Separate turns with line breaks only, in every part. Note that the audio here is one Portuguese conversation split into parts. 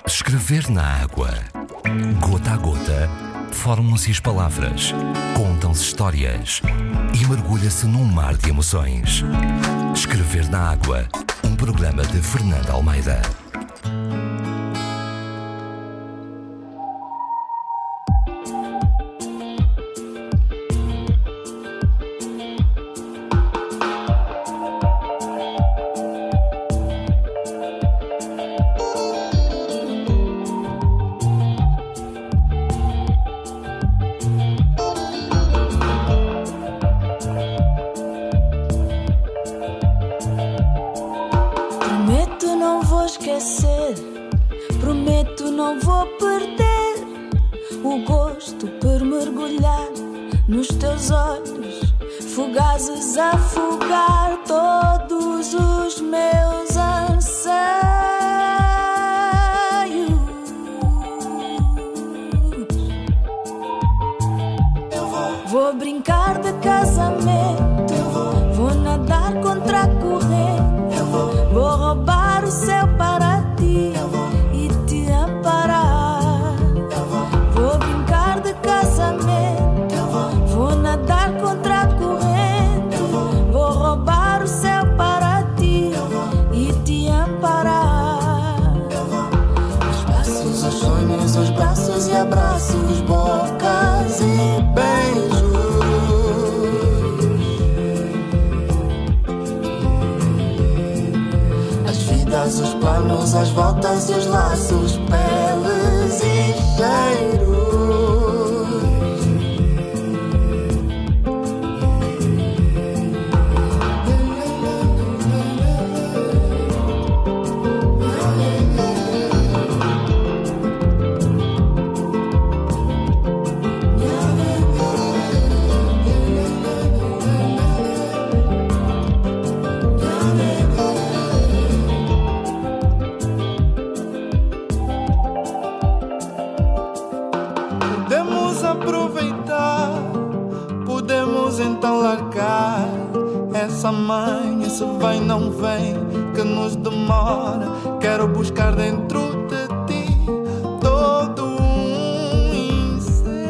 Escrever na água. Gota a gota, formam-se as palavras, contam-se histórias e mergulha-se num mar de emoções. Escrever na água, um programa de Fernanda Almeida.
Prometo não vou perder o gosto por mergulhar nos teus olhos fugazes, afogar todos os meus anseios. Vou brincar de casamento, vou nadar contra a corrente, vou roubar o céu para ti e te amparar. Vou brincar de casamento, vou nadar contra a corrente, vou roubar o céu para ti e te amparar. Os passos, os sonhos, os braços e abraços, bocas e beijos. Os planos, as voltas e os laços, peles e cheiros. Então largar essa manha, se vem não vem, que nos demora. Quero buscar dentro de ti todo um incêndio.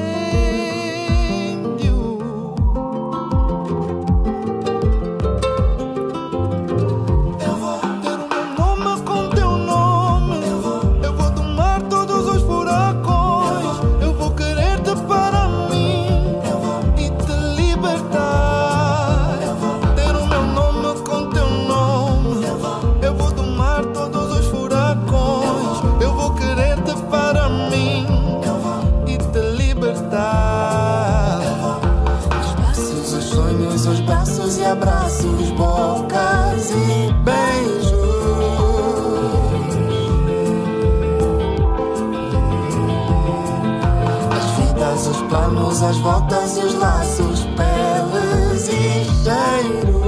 Eu vou ter o meu nome com teu nome, eu vou domar todos os furacões, eu vou querer-te para mim. Os braços e abraços, bocas e beijos. As vidas, os planos, as voltas e os laços, peles e cheiros.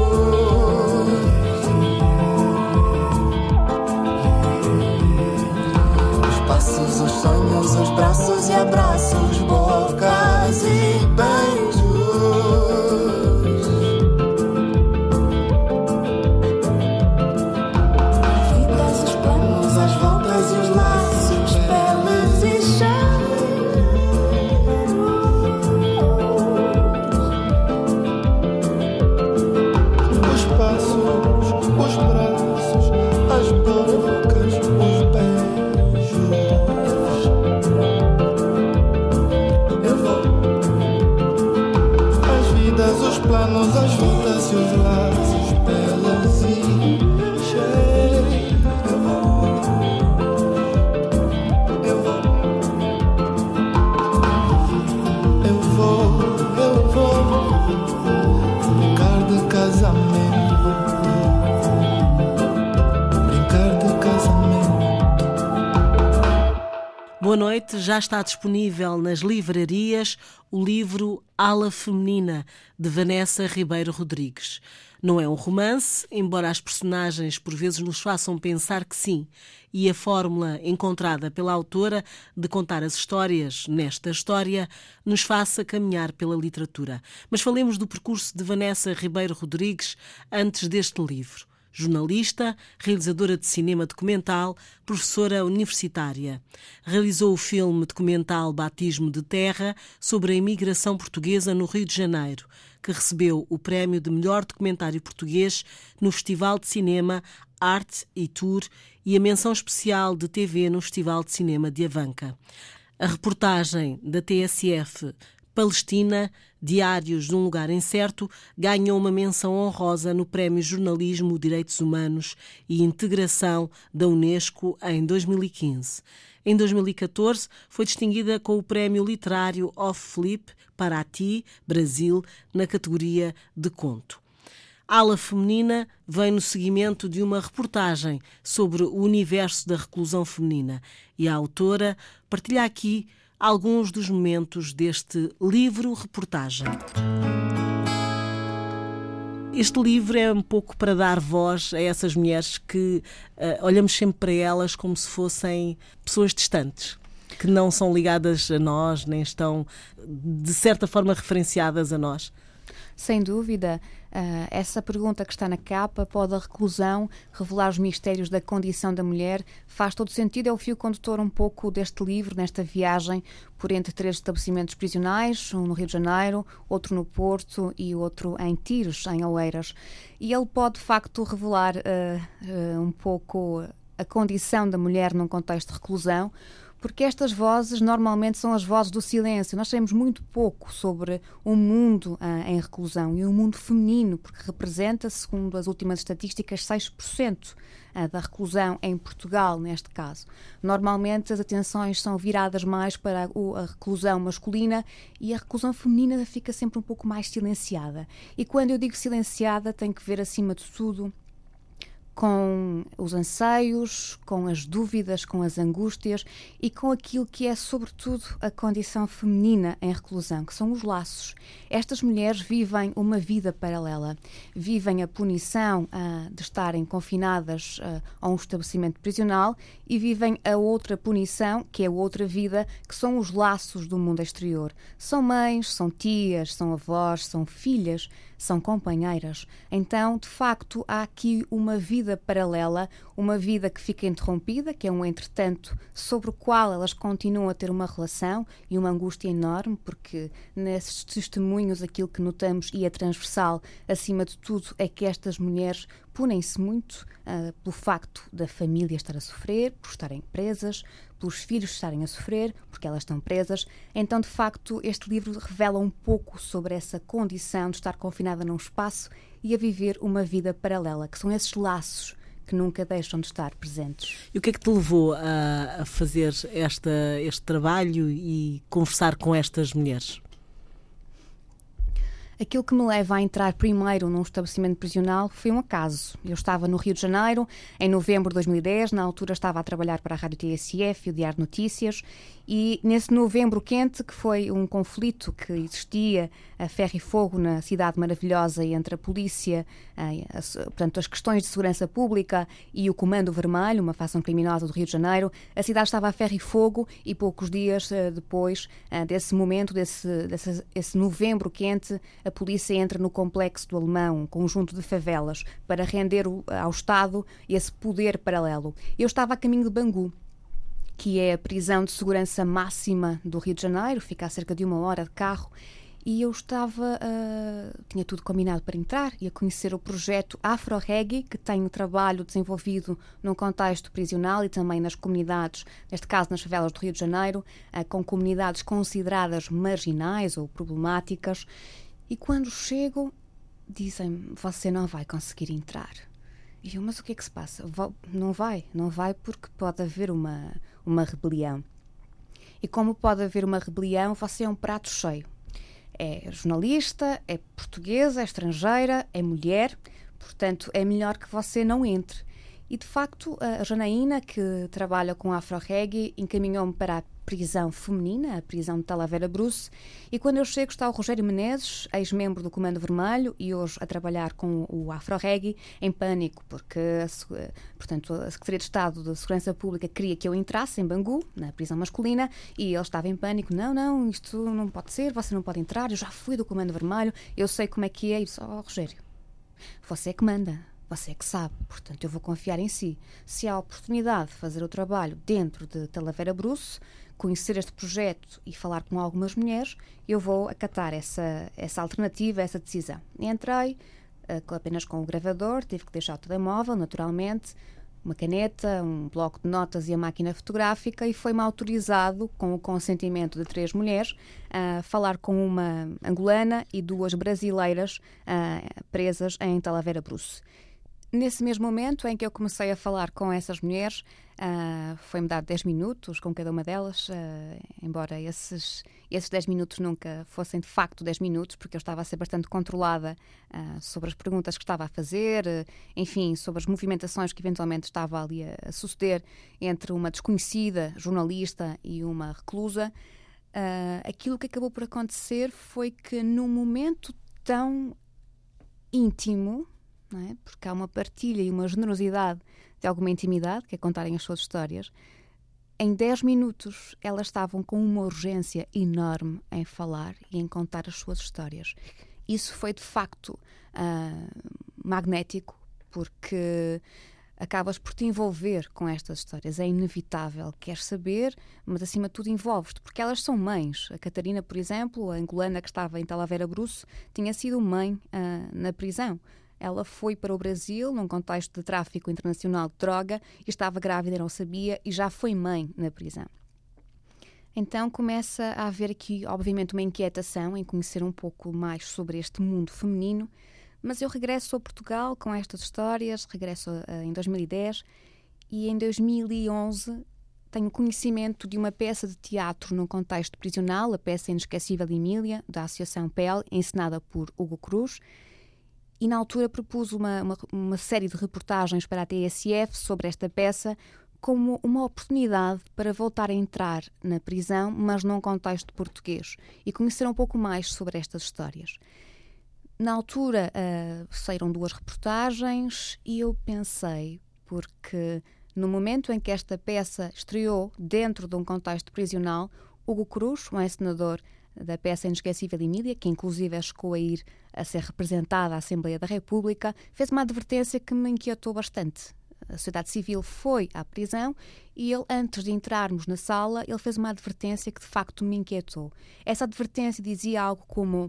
Os passos, os sonhos, os braços e abraços, bocas e beijos. As voltas e os laços, pelas e cheiros. Eu vou brincar de casamento, brincar de casamento.
Boa noite, já está disponível nas livrarias o livro Ala Feminina, de Vanessa Ribeiro Rodrigues. Não é um romance, embora as personagens por vezes nos façam pensar que sim, e a fórmula encontrada pela autora de contar as histórias nesta história nos faça caminhar pela literatura. Mas falemos do percurso de Vanessa Ribeiro Rodrigues antes deste livro. jornalista, realizadora de cinema documental, professora universitária. Realizou o filme documental Batismo de Terra sobre a imigração portuguesa no Rio de Janeiro, que recebeu o prémio de melhor documentário português no Festival de Cinema Arte e Tour e a menção especial de TV no Festival de Cinema de Avanca. A reportagem da TSF Palestina, Diários de um Lugar Incerto, ganhou uma menção honrosa no Prémio Jornalismo, Direitos Humanos e Integração da Unesco em 2015. Em 2014, foi distinguida com o Prémio Literário Off Flip Paraty, Brasil, na categoria de conto. Ala Feminina vem no seguimento de uma reportagem sobre o universo da reclusão feminina e a autora partilha aqui alguns dos momentos deste livro-reportagem. Este livro é um pouco para dar voz a essas mulheres que olhamos sempre para elas como se fossem pessoas distantes, que não são ligadas a nós, nem estão, de certa forma, referenciadas a nós.
Sem dúvida, essa pergunta que está na capa, pode a reclusão revelar os mistérios da condição da mulher? Faz todo sentido, é o fio condutor um pouco deste livro, nesta viagem por entre 3 estabelecimentos prisionais, um no Rio de Janeiro, outro no Porto e outro em Tiros, em Oeiras. E ele pode, de facto, revelar um pouco a condição da mulher num contexto de reclusão, porque estas vozes normalmente são as vozes do silêncio. Nós sabemos muito pouco sobre o mundo em reclusão e o mundo feminino, porque representa, segundo as últimas estatísticas, 6% da reclusão em Portugal, neste caso. Normalmente as atenções são viradas mais para a reclusão masculina e a reclusão feminina fica sempre um pouco mais silenciada. E quando eu digo silenciada, tem que ver, acima de tudo, com os anseios, com as dúvidas, com as angústias e com aquilo que é, sobretudo, a condição feminina em reclusão, que são os laços. Estas mulheres vivem uma vida paralela, vivem a punição de estarem confinadas a um estabelecimento prisional e vivem a outra punição, que é a outra vida, que são os laços do mundo exterior. São mães, são tias, são avós, são filhas, são companheiras. Então, de facto, há aqui uma vida paralela, uma vida que fica interrompida, que é um entretanto sobre o qual elas continuam a ter uma relação e uma angústia enorme, porque nesses testemunhos aquilo que notamos, e é transversal, acima de tudo, é que estas mulheres punem-se muito pelo facto da família estar a sofrer, por estarem presas, pelos filhos estarem a sofrer, porque elas estão presas. Então, de facto, este livro revela um pouco sobre essa condição de estar confinada num espaço e a viver uma vida paralela, que são esses laços que nunca deixam de estar presentes.
E o que é que te levou a fazer este trabalho e conversar com estas mulheres?
Aquilo que me leva a entrar primeiro num estabelecimento prisional foi um acaso. Eu estava no Rio de Janeiro, em novembro de 2010, na altura estava a trabalhar para a Rádio TSF e o Diário de Notícias, e nesse novembro quente, que foi um conflito que existia a ferro e fogo na cidade maravilhosa entre a polícia, portanto, as questões de segurança pública e o Comando Vermelho, uma facção criminosa do Rio de Janeiro, a cidade estava a ferro e fogo e poucos dias depois desse momento, esse novembro quente, a polícia entra no Complexo do Alemão, um conjunto de favelas, para render ao Estado esse poder paralelo. Eu estava a caminho de Bangu, que é a prisão de segurança máxima do Rio de Janeiro, fica a cerca de 1 hora de carro, e eu tinha tudo combinado para entrar e a conhecer o projeto Afro-Reggae, que tem um trabalho desenvolvido num contexto prisional e também nas comunidades, neste caso nas favelas do Rio de Janeiro, com comunidades consideradas marginais ou problemáticas. E quando chego, dizem-me, você não vai conseguir entrar. E eu, mas o que é que se passa? Não vai porque pode haver uma rebelião. E como pode haver uma rebelião, você é um prato cheio. É jornalista, é portuguesa, é estrangeira, é mulher, portanto é melhor que você não entre. E de facto a Janaína, que trabalha com Afro-Reggae, encaminhou-me para a prisão feminina, a prisão de Talavera Bruce, e quando eu chego está o Rogério Menezes, ex-membro do Comando Vermelho e hoje a trabalhar com o Afro-Reggae, em pânico, porque portanto, a Secretaria de Estado de Segurança Pública queria que eu entrasse em Bangu, na prisão masculina, e ele estava em pânico, não, isto não pode ser, você não pode entrar, eu já fui do Comando Vermelho, eu sei como é que é, e disse, Rogério, você é que manda. você é que sabe, portanto eu vou confiar em si. Se há a oportunidade de fazer o trabalho dentro de Talavera Bruce, conhecer este projeto e falar com algumas mulheres, eu vou acatar essa alternativa, essa decisão. Entrei apenas com o gravador, tive que deixar o telemóvel, naturalmente, uma caneta, um bloco de notas e a máquina fotográfica, e foi-me autorizado, com o consentimento de 3 mulheres, a falar com uma angolana e 2 brasileiras presas em Talavera Bruce. Nesse mesmo momento em que eu comecei a falar com essas mulheres, foi-me dado 10 minutos com cada uma delas, embora esses 10 minutos nunca fossem de facto 10 minutos, porque eu estava a ser bastante controlada sobre as perguntas que estava a fazer, enfim, sobre as movimentações que eventualmente estava ali a suceder entre uma desconhecida jornalista e uma reclusa. Aquilo que acabou por acontecer foi que num momento tão íntimo, não é? Porque há uma partilha e uma generosidade de alguma intimidade, que é contarem as suas histórias, em 10 minutos elas estavam com uma urgência enorme em falar e em contar as suas histórias. Isso foi de facto magnético, porque acabas por te envolver com estas histórias, é inevitável, queres saber, mas acima de tudo envolves-te, porque elas são mães. A Catarina, por exemplo, a angolana que estava em Talavera Bruce, tinha sido mãe na prisão. Ela foi para o Brasil num contexto de tráfico internacional de droga e estava grávida, não sabia, e já foi mãe na prisão. Então começa a haver aqui, obviamente, uma inquietação em conhecer um pouco mais sobre este mundo feminino, mas eu regresso a Portugal com estas histórias, regresso em 2010 e em 2011 tenho conhecimento de uma peça de teatro num contexto prisional, a peça Inesquecível de Emília, da Associação PEL, encenada por Hugo Cruz. E na altura propus uma série de reportagens para a TSF sobre esta peça como uma oportunidade para voltar a entrar na prisão, mas num contexto português, e conhecer um pouco mais sobre estas histórias. Na altura saíram 2 reportagens e eu pensei, porque no momento em que esta peça estreou dentro de um contexto prisional, Hugo Cruz, um encenador da peça Inesquecível de Emília, que inclusive chegou a ir a ser representada à Assembleia da República, fez uma advertência que me inquietou bastante. A sociedade civil foi à prisão e ele, antes de entrarmos na sala, ele fez uma advertência que de facto me inquietou. Essa advertência dizia algo como: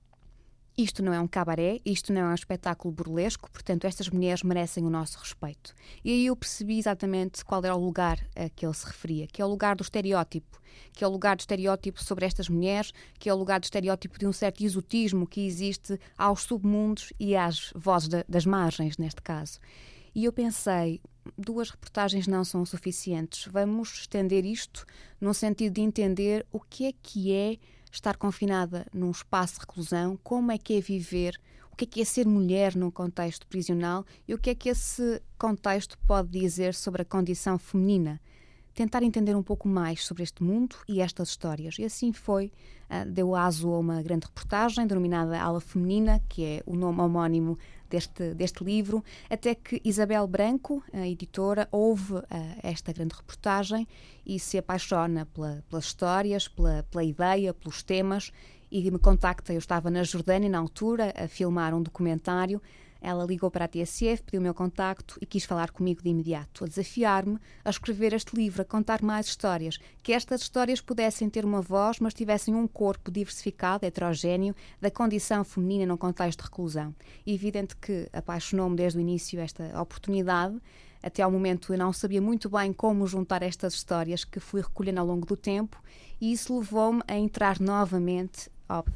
isto não é um cabaré, isto não é um espetáculo burlesco, portanto estas mulheres merecem o nosso respeito. E aí eu percebi exatamente qual era o lugar a que ele se referia, que é o lugar do estereótipo, que é o lugar do estereótipo sobre estas mulheres, que é o lugar do estereótipo de um certo exotismo que existe aos submundos e às vozes das margens, neste caso. E eu pensei, 2 reportagens não são suficientes, vamos estender isto no sentido de entender o que é estar confinada num espaço de reclusão, como é que é viver, o que é ser mulher num contexto prisional e o que é que esse contexto pode dizer sobre a condição feminina. Tentar entender um pouco mais sobre este mundo e estas histórias. E assim foi, deu aso a uma grande reportagem denominada Ala Feminina, que é o nome homónimo deste livro, até que Isabel Branco, a editora, ouve esta grande reportagem e se apaixona pelas histórias, pela ideia, pelos temas, e me contacta. Eu estava na Jordânia na altura a filmar um documentário. Ela ligou para a TSF, pediu o meu contacto e quis falar comigo de imediato, a desafiar-me a escrever este livro, a contar mais histórias, que estas histórias pudessem ter uma voz, mas tivessem um corpo diversificado, heterogéneo, da condição feminina num contexto de reclusão. E evidente que apaixonou-me desde o início esta oportunidade. Até ao momento eu não sabia muito bem como juntar estas histórias que fui recolhendo ao longo do tempo, e isso levou-me a entrar novamente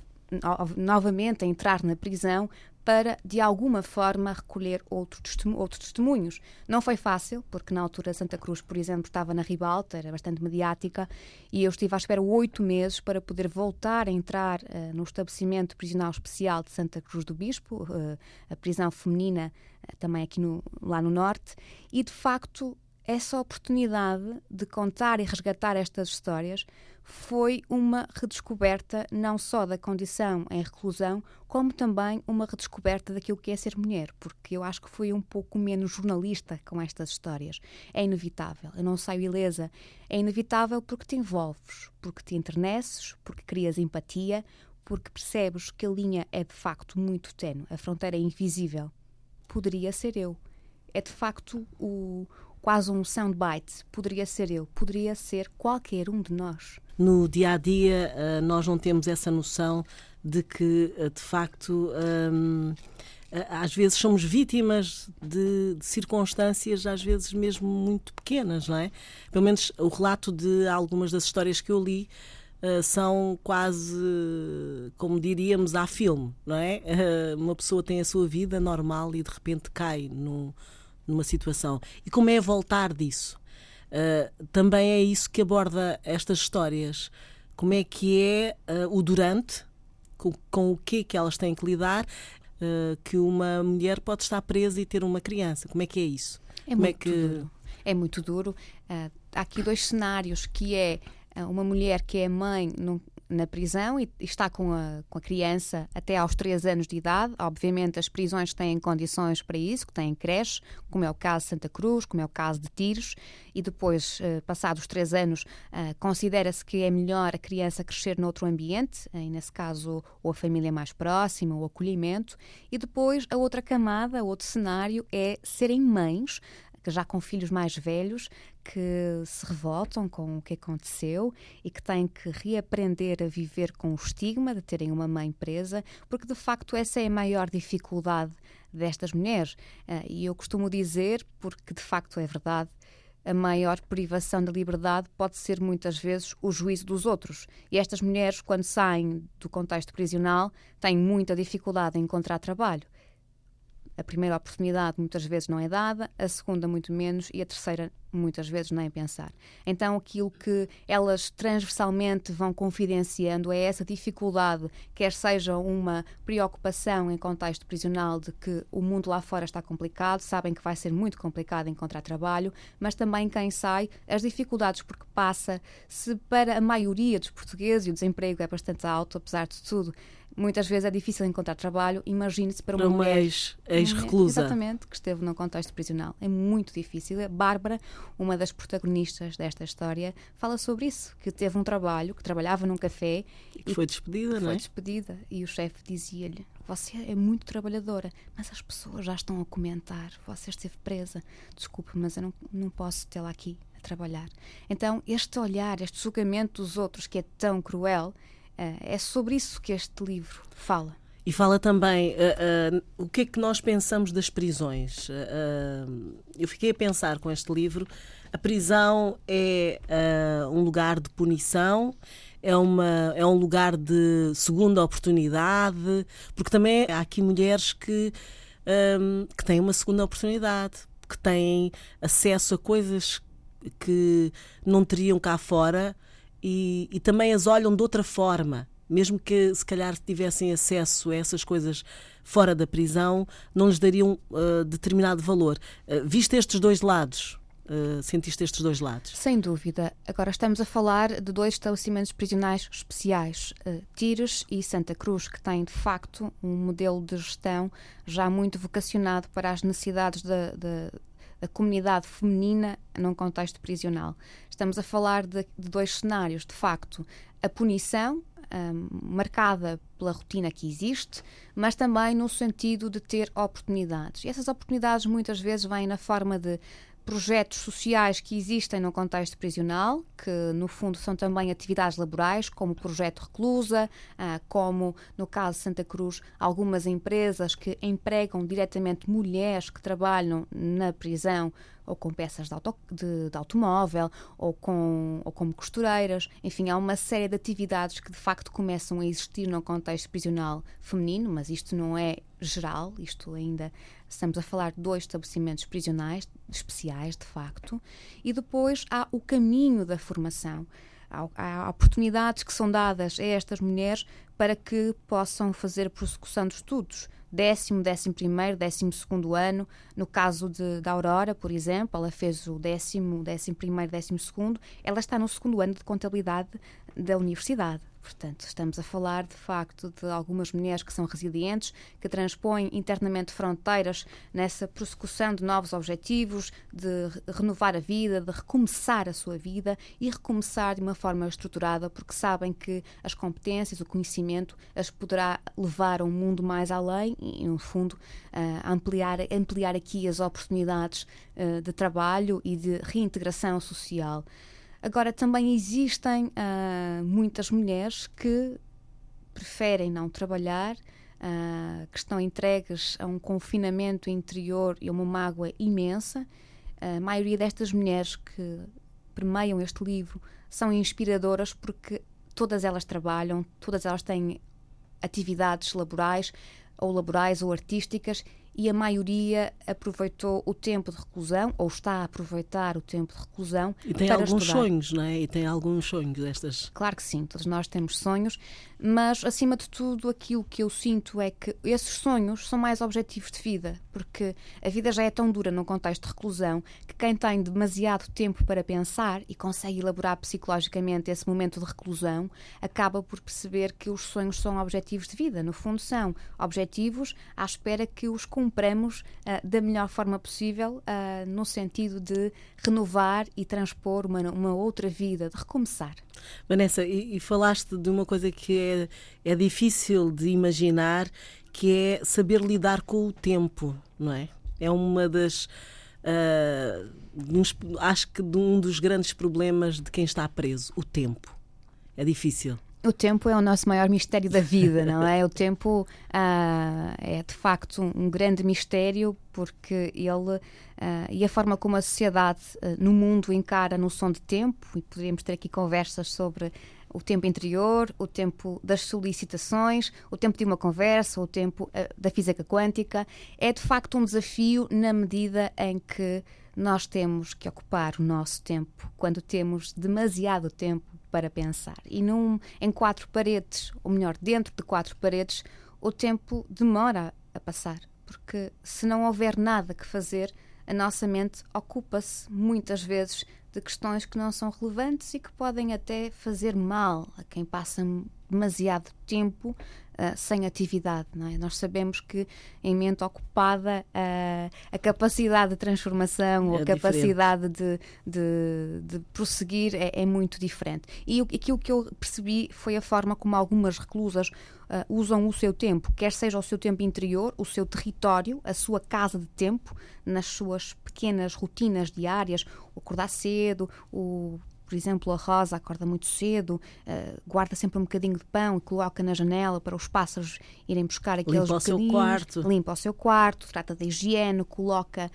a entrar na prisão para, de alguma forma, recolher outros testemunhos. Não foi fácil, porque na altura Santa Cruz, por exemplo, estava na ribalta, era bastante mediática, e eu estive à espera 8 meses para poder voltar a entrar no estabelecimento prisional especial de Santa Cruz do Bispo, a prisão feminina também aqui lá no norte, e de facto essa oportunidade de contar e resgatar estas histórias foi uma redescoberta não só da condição em reclusão, como também uma redescoberta daquilo que é ser mulher, porque eu acho que fui um pouco menos jornalista com estas histórias. É inevitável, eu não saio ilesa. É inevitável porque te envolves, porque te enterneces, porque crias empatia, porque percebes que a linha é de facto muito ténue, a fronteira é invisível. poderia ser eu. É de facto quase um soundbite. Poderia ser eu, poderia ser qualquer um de nós.
No dia-a-dia, nós não temos essa noção de que, de facto, às vezes somos vítimas de circunstâncias, às vezes mesmo muito pequenas, não é? Pelo menos o relato de algumas das histórias que eu li são quase, como diríamos, à filme, não é? Uma pessoa tem a sua vida normal e de repente cai numa situação. E como é voltar disso? Também é isso que aborda estas histórias. Como é que é o durante, com o que é que elas têm que lidar, que uma mulher pode estar presa e ter uma criança. Como é que é isso?
Duro. É muito duro. Há aqui 2 cenários, que é uma mulher que é mãe na prisão e está com a criança até aos 3 anos de idade. Obviamente as prisões têm condições para isso, que têm creches, como é o caso de Santa Cruz, como é o caso de Tiros, e depois, passados 3 anos, considera-se que é melhor a criança crescer noutro ambiente, e nesse caso ou a família mais próxima, o acolhimento, e depois a outra camada, outro cenário é serem mães, que já com filhos mais velhos, que se revoltam com o que aconteceu e que têm que reaprender a viver com o estigma de terem uma mãe presa, porque de facto essa é a maior dificuldade destas mulheres. E eu costumo dizer, porque de facto é verdade, a maior privação da liberdade pode ser muitas vezes o juízo dos outros. E estas mulheres, quando saem do contexto prisional, têm muita dificuldade em encontrar trabalho. A primeira oportunidade muitas vezes não é dada, a segunda muito menos e a terceira muitas vezes nem pensar. Então aquilo que elas transversalmente vão confidenciando é essa dificuldade, quer seja uma preocupação em contexto prisional de que o mundo lá fora está complicado, sabem que vai ser muito complicado encontrar trabalho, mas também quem sai, as dificuldades porque passa, se para a maioria dos portugueses e o desemprego é bastante alto, apesar de tudo, muitas vezes é difícil encontrar trabalho. Imagine-se para uma mulher
ex-reclusa.
Exatamente, que esteve num contexto prisional. É muito difícil. A Bárbara, uma das protagonistas desta história, fala sobre isso, que teve um trabalho, que trabalhava num café
e que foi despedida, não é?
Foi despedida e o chefe dizia-lhe: você é muito trabalhadora, mas as pessoas já estão a comentar, você esteve presa, desculpe, mas eu não posso tê-la aqui a trabalhar. Então este olhar, este julgamento dos outros que é tão cruel, é sobre isso que este livro fala.
E fala também o que é que nós pensamos das prisões. Eu fiquei a pensar com este livro, a prisão é um lugar de punição, é um lugar de segunda oportunidade, porque também há aqui mulheres que têm uma segunda oportunidade, que têm acesso a coisas que não teriam cá fora e também as olham de outra forma. Mesmo que, se calhar, tivessem acesso a essas coisas fora da prisão, não lhes dariam determinado valor. Viste estes 2 lados? Sentiste estes 2 lados?
Sem dúvida. Agora estamos a falar de 2 estabelecimentos prisionais especiais, Tiros e Santa Cruz, que têm, de facto, um modelo de gestão já muito vocacionado para as necessidades da comunidade feminina num contexto prisional. Estamos a falar de 2 cenários. De facto, a punição, marcada pela rotina que existe, mas também no sentido de ter oportunidades. E essas oportunidades muitas vezes vêm na forma de projetos sociais que existem no contexto prisional, que no fundo são também atividades laborais, como o Projeto Reclusa, como no caso de Santa Cruz, algumas empresas que empregam diretamente mulheres que trabalham na prisão ou com peças de automóvel ou como costureiras. Enfim, há uma série de atividades que de facto começam a existir no contexto prisional feminino, mas isto não é geral, isto ainda estamos a falar de 2 estabelecimentos prisionais especiais, de facto, e depois há o caminho da formação. Há oportunidades que são dadas a estas mulheres para que possam fazer a prossecução de estudos. 10º, 11º, 12º ano. No caso da Aurora, por exemplo, ela fez o 10º, 11º, 12º. Ela está no 2º ano de contabilidade da universidade. Portanto, estamos a falar, de facto, de algumas mulheres que são resilientes, que transpõem internamente fronteiras nessa prossecução de novos objetivos, de renovar a vida, de recomeçar a sua vida e recomeçar de uma forma estruturada, porque sabem que as competências, o conhecimento, as poderá levar a um mundo mais além e no fundo, ampliar aqui as oportunidades de trabalho e de reintegração social. Agora, também existem muitas mulheres que preferem não trabalhar, que estão entregues a um confinamento interior e a uma mágoa imensa. A maioria destas mulheres que permeiam este livro são inspiradoras porque todas elas trabalham, todas elas têm atividades laborais ou artísticas, e a maioria aproveitou o tempo de reclusão, ou está a aproveitar o tempo de reclusão para estudar.
E tem alguns sonhos, não é? E tem alguns sonhos estas.
Claro que sim, todos nós temos sonhos, mas acima de tudo aquilo que eu sinto é que esses sonhos são mais objetivos de vida, porque a vida já é tão dura num contexto de reclusão que quem tem demasiado tempo para pensar e consegue elaborar psicologicamente esse momento de reclusão acaba por perceber que os sonhos são objetivos de vida. No fundo, são objetivos à espera que os cumpramos da melhor forma possível, no sentido de renovar e transpor uma outra vida, de recomeçar.
Vanessa, e falaste de uma coisa que é difícil de imaginar, que é saber lidar com o tempo, não é? É uma das... acho que de um dos grandes problemas de quem está preso, o tempo. É difícil.
O tempo é o nosso maior mistério da vida, não é? O tempo é de facto um grande mistério, porque ele e a forma como a sociedade no mundo encara a noção de tempo, e poderíamos ter aqui conversas sobre o tempo interior, o tempo das solicitações, o tempo de uma conversa, o tempo da física quântica, é de facto um desafio na medida em que nós temos que ocupar o nosso tempo quando temos demasiado tempo para pensar. E em quatro paredes, ou melhor, dentro de quatro paredes, o tempo demora a passar, porque se não houver nada que fazer, a nossa mente ocupa-se muitas vezes de questões que não são relevantes e que podem até fazer mal a quem passa demasiado tempo sem atividade, não é? Nós sabemos que em mente ocupada a capacidade de transformação ou a capacidade de prosseguir é muito diferente. E aquilo que eu percebi foi a forma como algumas reclusas usam o seu tempo, quer seja o seu tempo interior, o seu território, a sua casa de tempo, nas suas pequenas rotinas diárias, o acordar cedo, por exemplo, a Rosa acorda muito cedo, guarda sempre um bocadinho de pão e coloca na janela para os pássaros irem buscar aqueles bocadinhos. Limpa o seu quarto, trata da higiene, coloca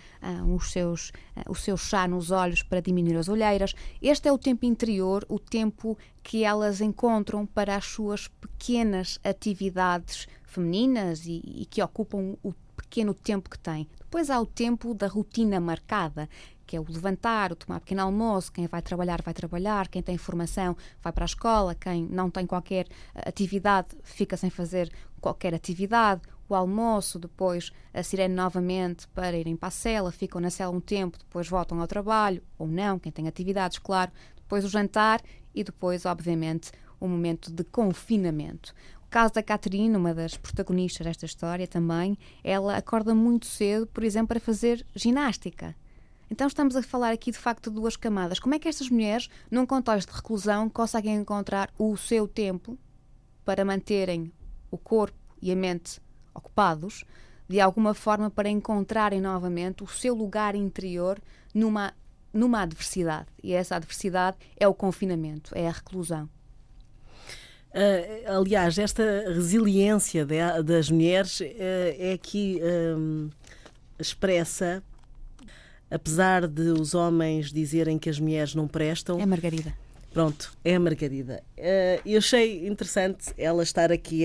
o seu chá nos olhos para diminuir as olheiras. Este é o tempo interior, o tempo que elas encontram para as suas pequenas atividades femininas e que ocupam o pequeno tempo que têm. Depois há o tempo da rotina marcada, que é o levantar, o tomar pequeno almoço. Quem vai trabalhar, quem tem formação vai para a escola, quem não tem qualquer atividade fica sem fazer qualquer atividade. O almoço, depois a sirene novamente para irem para a cela, ficam na cela um tempo, depois voltam ao trabalho, ou não, quem tem atividades, claro. Depois o jantar e depois, obviamente, o momento de confinamento. O caso da Caterine, uma das protagonistas desta história também, ela acorda muito cedo, por exemplo, para fazer ginástica. Então estamos a falar aqui de facto de duas camadas. Como é que estas mulheres, num contexto de reclusão, conseguem encontrar o seu tempo para manterem o corpo e a mente ocupados, de alguma forma para encontrarem novamente o seu lugar interior numa adversidade. E essa adversidade é o confinamento, é a reclusão.
Aliás, esta resiliência das mulheres é aqui expressa, apesar de os homens dizerem que as mulheres não prestam.
É Margarida.
Pronto, é a Margarida. Eu achei interessante ela estar aqui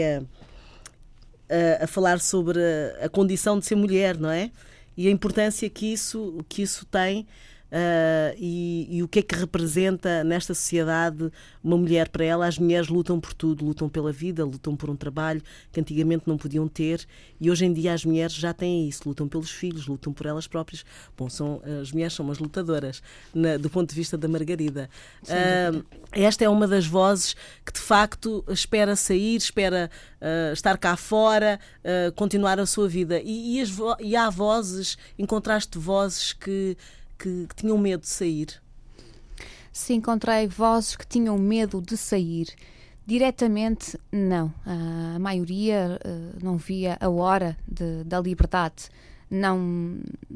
a falar sobre a condição de ser mulher, não é? E a importância que isso tem. E o que é que representa nesta sociedade uma mulher para ela. As mulheres lutam por tudo, lutam pela vida, lutam por um trabalho que antigamente não podiam ter, e hoje em dia as mulheres já têm isso, lutam pelos filhos, lutam por elas próprias. Bom, as mulheres são umas lutadoras do ponto de vista da Margarida. Esta é uma das vozes que de facto espera sair, espera estar cá fora, continuar a sua vida, e há vozes, encontraste vozes que tinham medo de sair?
Sim, encontrei vozes que tinham medo de sair. Diretamente, não. A maioria não via a hora da liberdade. Não.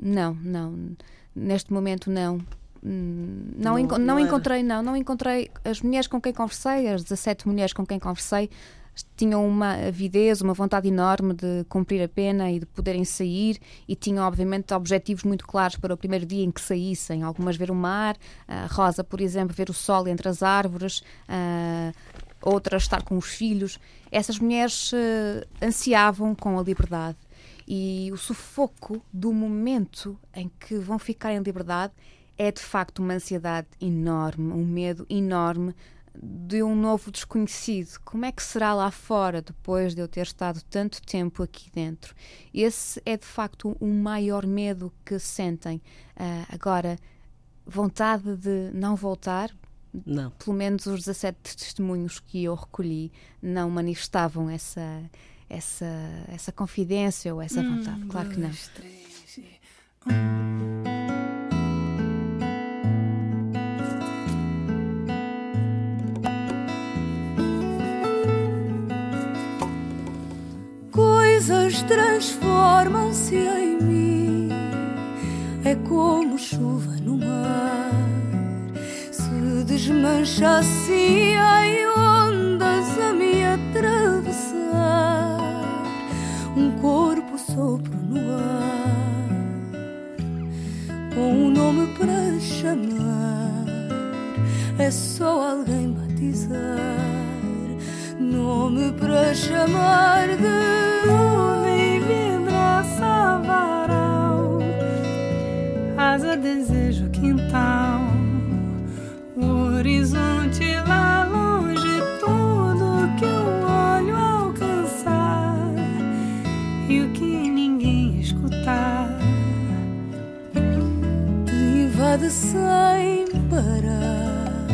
Neste momento, não. Não encontrei as mulheres com quem conversei, as 17 mulheres com quem conversei, tinham uma avidez, uma vontade enorme de cumprir a pena e de poderem sair, e tinham obviamente objetivos muito claros para o primeiro dia em que saíssem. Algumas ver o mar, a Rosa, por exemplo, ver o sol entre as árvores, outras estar com os filhos. Essas mulheres ansiavam com a liberdade, e o sufoco do momento em que vão ficar em liberdade é de facto uma ansiedade enorme, um medo enorme de um novo desconhecido. Como é que será lá fora depois de eu ter estado tanto tempo aqui dentro? Esse é de facto o maior medo que sentem. Agora, vontade de não voltar?
Não.
Pelo menos os 17 testemunhos que eu recolhi não manifestavam essa confidência ou essa vontade. Claro que não.
2, 3 e...
Coisas transformam-se em mim, é como chuva no mar, se desmancha assim em ondas a me atravessar, um corpo sopro no ar, com um nome para chamar, é só alguém batizar, nome para chamar de
nuvem, vidraça, varal, asa, desejo, quintal, o horizonte lá longe, tudo que o olho alcançar e o que ninguém escutar
te invade sem parar,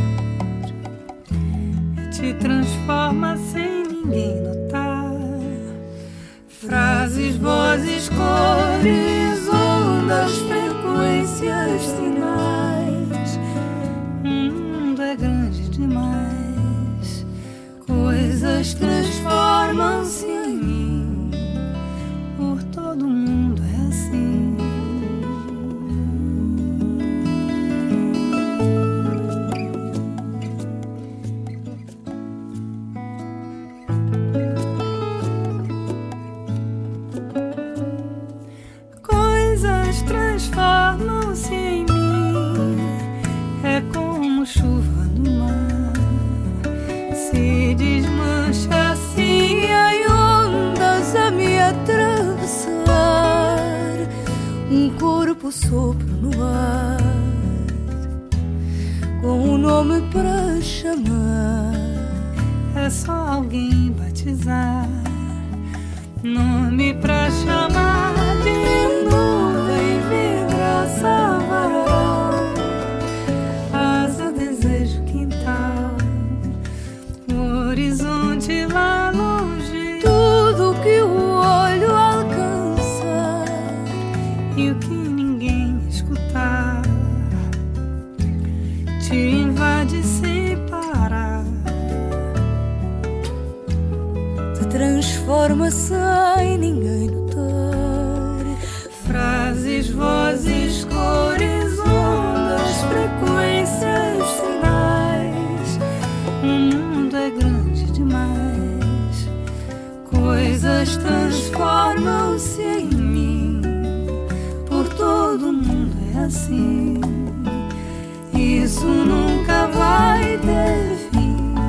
te transforma sem ninguém notar. Frases, vozes, cores, ondas, frequências, sinais. O mundo é grande demais. Coisas transformam-se em mim. Por todo mundo é assim. Transformam-se em mim, é como chuva no mar, se desmancha assim em ondas a me atravessar,
um corpo sopro no ar, com um nome para chamar,
é só alguém batizar, nome pra chamar de nuvem, vidraça, varal, asa, desejo, quintal, o horizonte lá longe,
tudo que o olho alcançar
e o que ninguém escutar te invade sem parar,
te transforma sem ninguém notar.
Frases, vozes, cores, ondas, frequências, sinais. O mundo é grande demais. Coisas transformam-se em mim. Por todo mundo é assim. Isso nunca vai ter fim.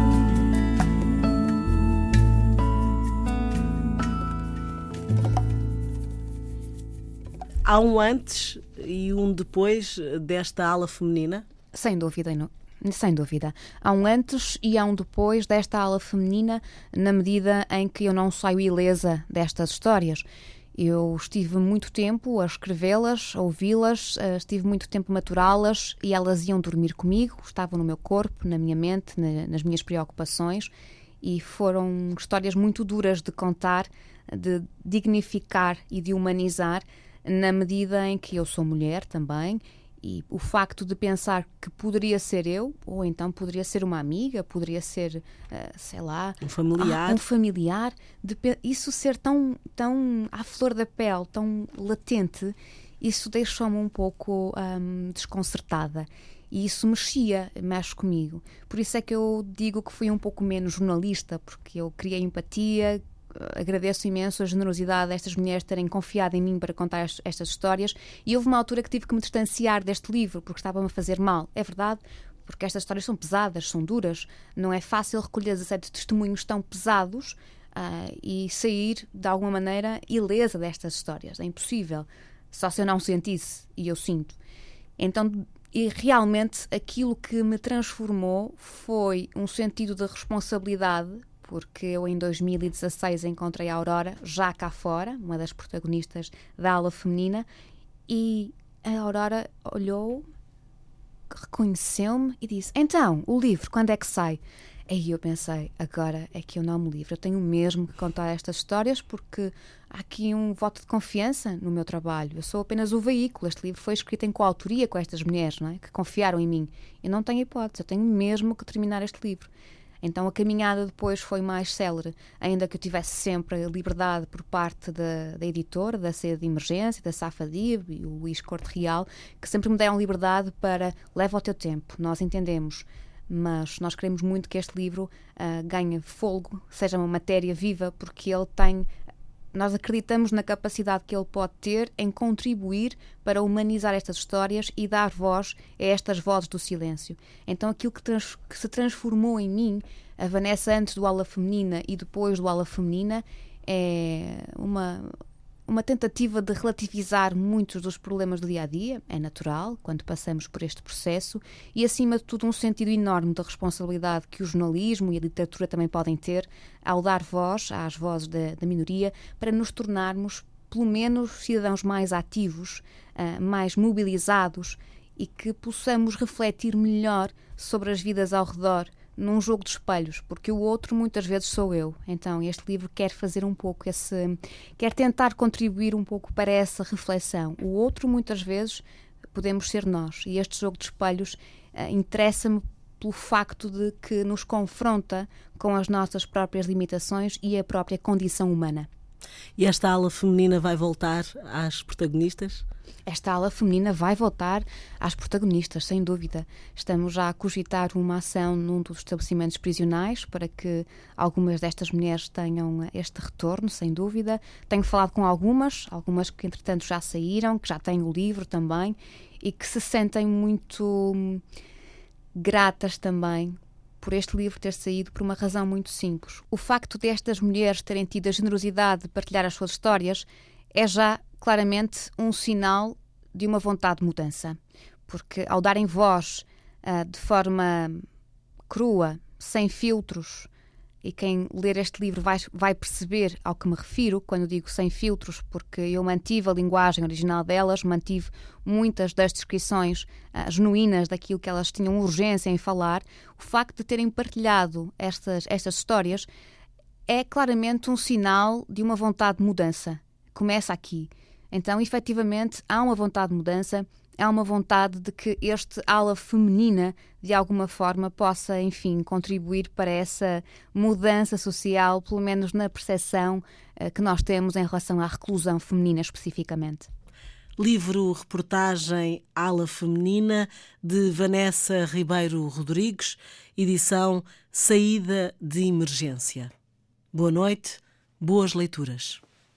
Há um antes e um depois desta ala feminina?
Sem dúvida, sem dúvida. Há um antes e há um depois desta ala feminina, na medida em que eu não saio ilesa destas histórias. Eu estive muito tempo a escrevê-las, a ouvi-las, estive muito tempo a maturá-las e elas iam dormir comigo, estavam no meu corpo, na minha mente, nas minhas preocupações, e foram histórias muito duras de contar, de dignificar e de humanizar, na medida em que eu sou mulher também E o facto de pensar que poderia ser eu, ou então poderia ser uma amiga, poderia ser, sei lá...
Um familiar.
Isso ser tão à flor da pele, tão latente, isso deixou-me um pouco desconcertada. E isso mexe comigo. Por isso é que eu digo que fui um pouco menos jornalista, porque eu criei empatia. Agradeço imenso a generosidade destas mulheres terem confiado em mim para contar estas histórias, e houve uma altura que tive que me distanciar deste livro porque estava-me a fazer mal. É verdade, porque estas histórias são pesadas, são duras, não é fácil recolher 17 testemunhos tão pesados e sair de alguma maneira ilesa destas histórias. É impossível, só se eu não sentisse, e eu sinto. Então, e realmente aquilo que me transformou foi um sentido de responsabilidade, porque eu em 2016 encontrei a Aurora já cá fora, uma das protagonistas da ala feminina, e a Aurora olhou, reconheceu-me e disse: então, o livro, quando é que sai? Aí eu pensei, agora é que eu não me livro, eu tenho mesmo que contar estas histórias, porque há aqui um voto de confiança no meu trabalho. Eu sou apenas o veículo. Este livro foi escrito em coautoria com estas mulheres, não é? Que confiaram em mim. Eu não tenho hipótese, eu tenho mesmo que terminar este livro. Então a caminhada depois foi mais célere, ainda que eu tivesse sempre a liberdade por parte da editora, da Saída de Emergência, da Safadia e o Luís Corte Real, que sempre me deram liberdade para leva o teu tempo, nós entendemos, mas nós queremos muito que este livro ganhe fôlego, seja uma matéria viva, porque ele tem... Nós acreditamos na capacidade que ele pode ter em contribuir para humanizar estas histórias e dar voz a estas vozes do silêncio. Então aquilo que se transformou em mim, a Vanessa antes do Ala Feminina e depois do Ala Feminina, é uma tentativa de relativizar muitos dos problemas do dia-a-dia, é natural, quando passamos por este processo, e acima de tudo um sentido enorme de responsabilidade que o jornalismo e a literatura também podem ter ao dar voz às vozes da minoria, para nos tornarmos, pelo menos, cidadãos mais ativos, mais mobilizados, e que possamos refletir melhor sobre as vidas ao redor, num jogo de espelhos, porque o outro muitas vezes sou eu. Então este livro quer fazer um pouco quer tentar contribuir um pouco para essa reflexão. O outro muitas vezes podemos ser nós, e este jogo de espelhos interessa-me pelo facto de que nos confronta com as nossas próprias limitações e a própria condição humana.
E esta ala feminina vai voltar às protagonistas?
Esta ala feminina vai voltar às protagonistas, sem dúvida. Estamos já a cogitar uma ação num dos estabelecimentos prisionais para que algumas destas mulheres tenham este retorno, sem dúvida. Tenho falado com algumas que entretanto já saíram, que já têm o livro também e que se sentem muito gratas também por este livro ter saído por uma razão muito simples. O facto destas mulheres terem tido a generosidade de partilhar as suas histórias é já claramente um sinal de uma vontade de mudança. Porque ao darem voz de forma crua, sem filtros, e quem ler este livro vai perceber ao que me refiro quando digo sem filtros, porque eu mantive a linguagem original delas, mantive muitas das descrições genuínas daquilo que elas tinham urgência em falar. O facto de terem partilhado estas histórias é claramente um sinal de uma vontade de mudança. Começa aqui. Então, efetivamente, há uma vontade de mudança, há uma vontade de que este ala feminina, de alguma forma, possa, enfim, contribuir para essa mudança social, pelo menos na percepção que nós temos em relação à reclusão feminina especificamente.
Livro-reportagem Ala Feminina, de Vanessa Ribeiro Rodrigues, edição Saída de Emergência. Boa noite, boas leituras.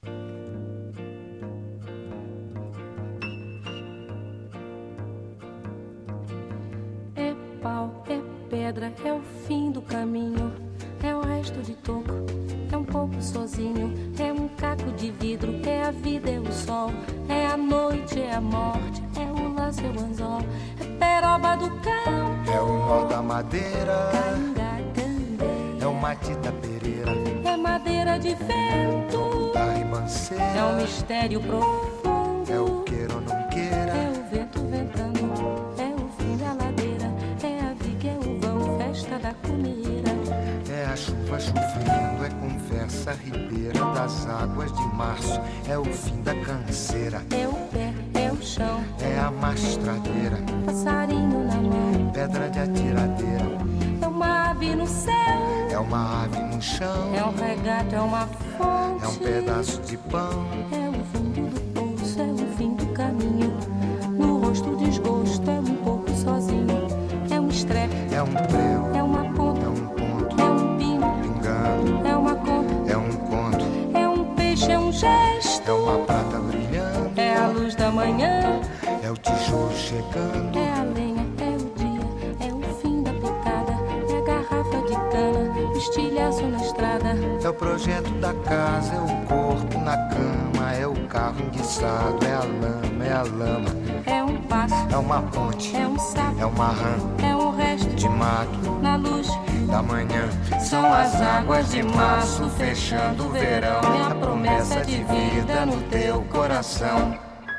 Pau, é pedra, é o fim do caminho, é o resto de toco, é um pouco sozinho, é um caco de vidro, é a vida, é o sol, é a noite, é a morte, é o laço, é o anzol, é peroba do campo,
é o nó da madeira,
Canga-Candê,
é o matita pereira,
é madeira de vento,
da ribanceira,
é um mistério profundo,
é o queira ou não queira,
é o vento ventando, é o fim da ladeira, é a viga, é o vão, festa da cumeira,
é a chuva chovendo, é conversa ribeira das águas de março, é o fim da canseira,
é o pé, é o chão.
É a mastradeira,
Passarinho na mão.
pedra de atiradeira.
É uma ave no céu.
É uma ave no chão.
É um regato, é uma fonte.
É um pedaço de pão.
É o fundo do poço, é o fim do caminho. No rosto o desgosto, é um pouco sozinho. É um estrepe,
É um prego,
é uma ponta.
é um ponto,
É um pino,
pingando.
é uma conta.
É um conto,
É um peixe, é um gesto.
é uma prata brilhando.
É a luz da manhã.
É o tijolo chegando.
É a lenha, é o dia. É o fim da picada. É a garrafa de cana. O estilhaço na estrada.
É o projeto da casa, é o corpo na cama. É o carro enguiçado, é a lama, é a lama.
É um passo,
É uma ponte,
é um sapo.
é uma rã
É um resto
de mato
na luz.
da manhã.
São as águas de março fechando o verão. É a promessa de vida no teu coração.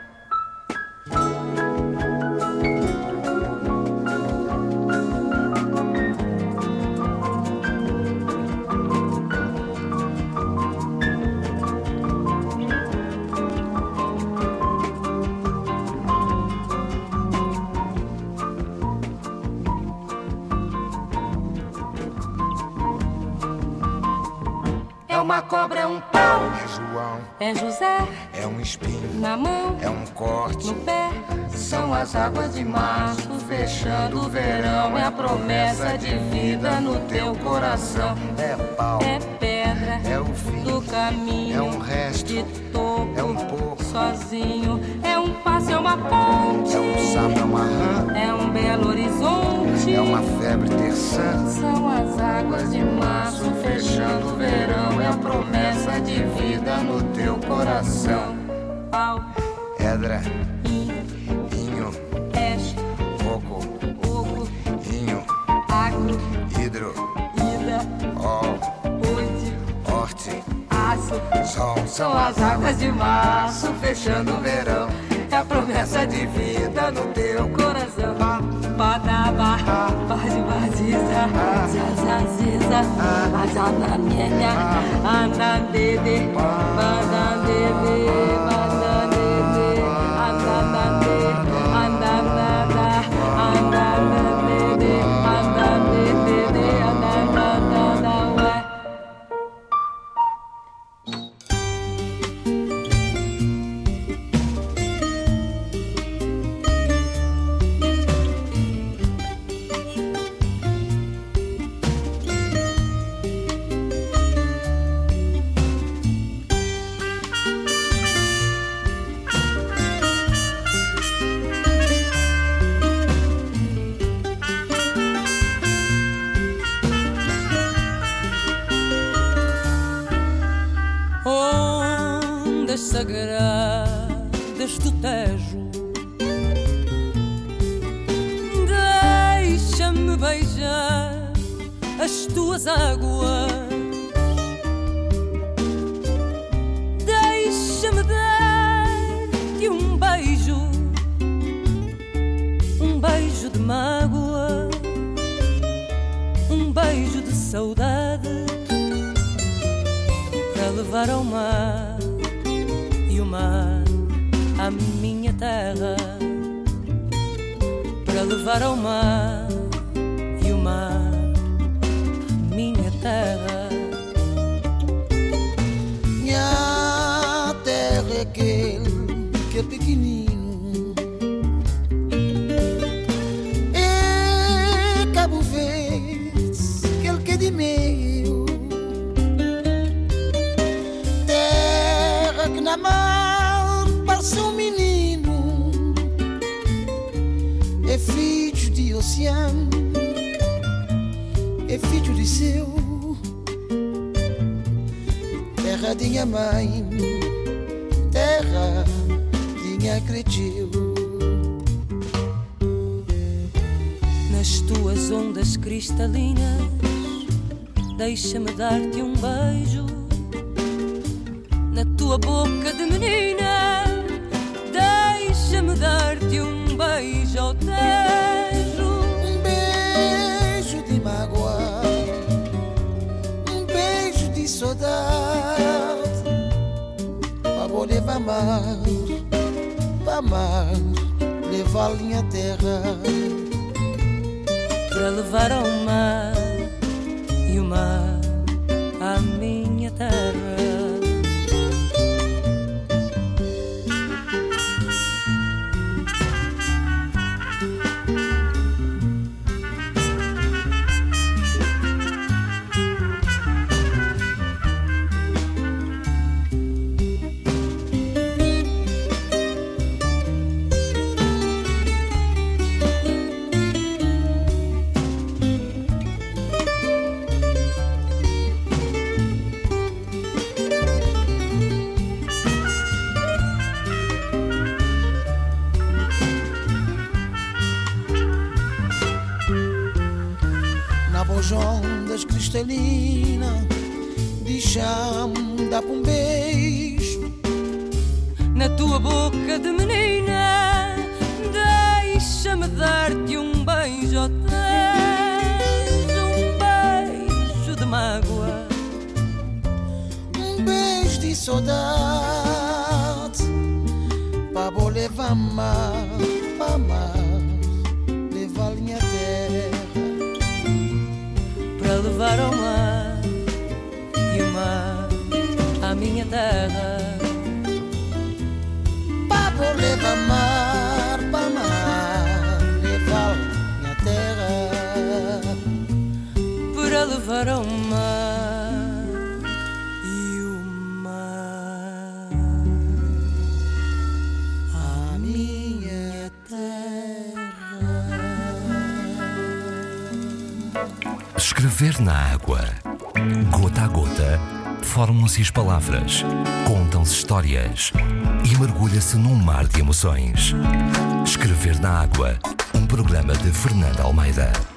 É uma cobra, é um pau.
É João,
É José
é um espinho,
na mão,
é um corte.
no pé. São as águas de março fechando o verão. É a promessa de vida no teu coração.
É pau,
É pedra
é o fim,
do caminho.
é um resto,
de topo,
é um pouco,
sozinho. É um passo, é uma ponte.
é um sapo, é uma rã,
É um belo horizonte.
é uma febre terçã.
São as águas de março fechando o verão. É a promessa de vida no teu coração. Pau,
Edra,
in,
inho,
peixe,
coco,
oco,
inho,
agro,
hidro,
ida,
ol,
oite,
horte,
aço.
sol.
São as águas de março fechando o verão. É a promessa de vida no teu coração. Badaba, baziza, zazaziza, azanamienya, andandede, bandandede, bandandede, andandande, andandada, andandandede, andandede, andandada, ué. Ondas sagradas do Tejo, deixa-me beijar as tuas águas, deixa-me dar-te um beijo de mágoa, um beijo de saudade, para levar ao mar e o mar à minha terra, para levar ao mar e o mar à minha terra.
Minha terra é aquele que é pequenino, é Cabo Verde, aquele que é de meio, terra que na mar parece um menino, é filho de oceano, é filho de céu, terra de minha mãe, terra de minha cresceu.
Nas tuas ondas cristalinas, deixa-me dar-te um beijo. Na tua boca de menina, deixa-me dar-te um beijo ao Tejo.
Um beijo de mágoa, um beijo de saudade, para vou levar mar, levar mar, levar a minha terra.
Para levar ao mar e o mar à minha terra.
Ondas cristalina, deixa-me dar um beijo
na tua boca de menina, deixa-me dar-te um beijo, oh, um beijo de mágoa,
um beijo de saudade, para vou levar mar, para mar, levar a minha terra.
Para levar ao mar e o mar à minha terra.
Para levar mar, para mar, levar a minha terra.
Para levar ao mar e o mar à minha terra.
Escrever na água. Gota a gota, formam-se as palavras, contam-se histórias e mergulha-se num mar de emoções. Escrever na água, um programa de Fernanda Almeida.